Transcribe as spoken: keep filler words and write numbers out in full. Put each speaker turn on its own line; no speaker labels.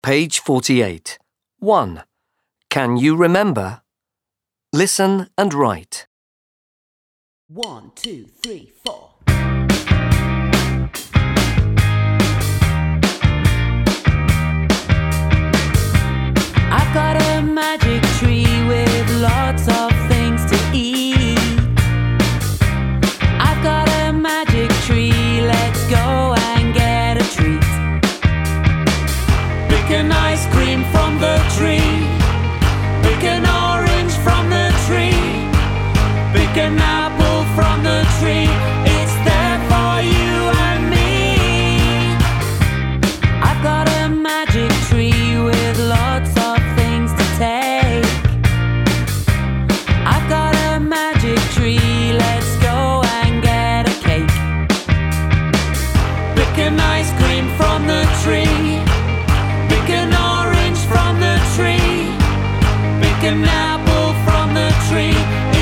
Page forty-eight. one. Can you remember? Listen and write.
One, two, three, four. I've got a magic tree with lots of things to eat. I've got a magic tree, let's go and get a treat. Pick an ice cream from the tree. Pick an orange from the tree. Pick an apple from the tree. It's there for you and me. I've got a magic tree with lots of things to take. I've got a magic tree, let's go and get a cake. Pick an ice cream from the tree. Pick an orange from the tree. Pick an apple from the tree.